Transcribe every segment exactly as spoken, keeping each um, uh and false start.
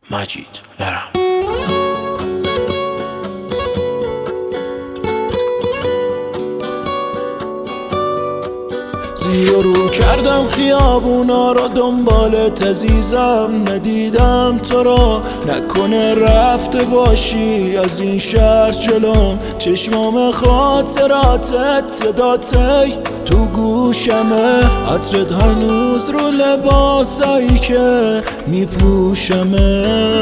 مجید ارم. زیر رو کردم خیابونا رو دنبال تزیزم، ندیدم تو رو، نکنه رفته باشی از این شهر جلوم. چشمام خاطراتت صداتی تو گوشمه، عطرت هنوز رو لباسایی که میپوشمه.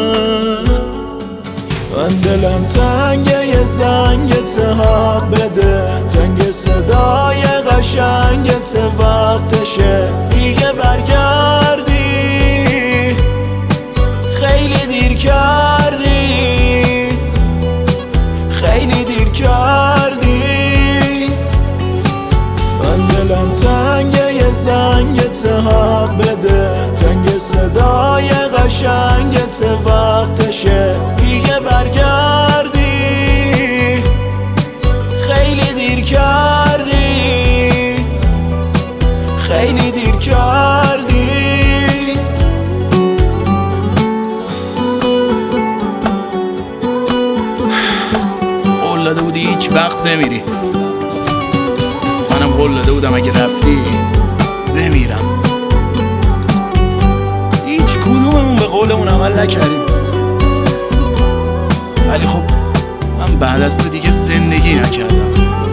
من دلم تنگه یه زنگت حق بده، تنگ صدای قشنگت وقتشه دیگه برگردی، خیلی دیر کردی، خیلی دیر کردی. من دلم تنگه یه زنگت حق بده، تنگ صدای قشنگت وقتشه دیگه برگردی، خیلی دیر کردی، خیلی دیر کردی. قول داده بودی هیچ وقت نمیری، منم قول داده بودم اگه رفتی بمیرم. هیچ کدوممون به قولمون عمل نکردیم، ولی خب من بعد از تو دیگه زندگی نکردم.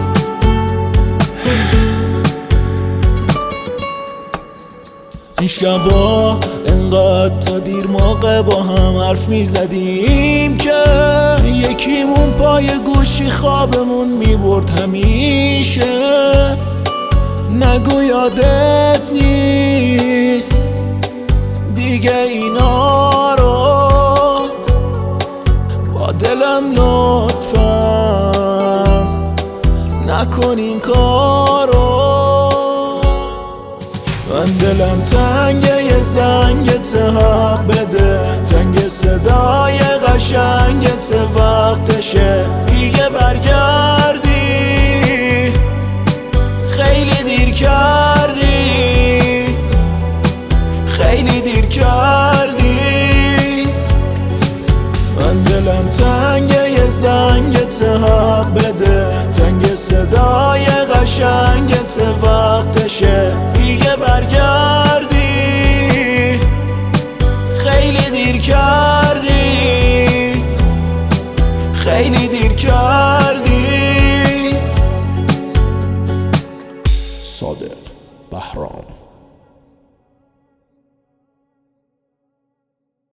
این شبا انقدر تا دیر موقع با هم حرف میزدیم که یکیمون پای گوشی خوابمون میبرد همیشه. نگو یادت نیست دیگه اینا رو، با دلم لطفاً نکن این کارو. من دلم تنگه یه زنگت حق بده، تنگ صدای قشنگت وقتشه دیگه برگردی، خیلی دیر کردی، خیلی دیر کردی. من دلم تنگه یه زنگت حق بده، تنگ صدای قشنگت وقتشه دیگه برگردی، خیلی دیر کردی، خیلی دیر کردی.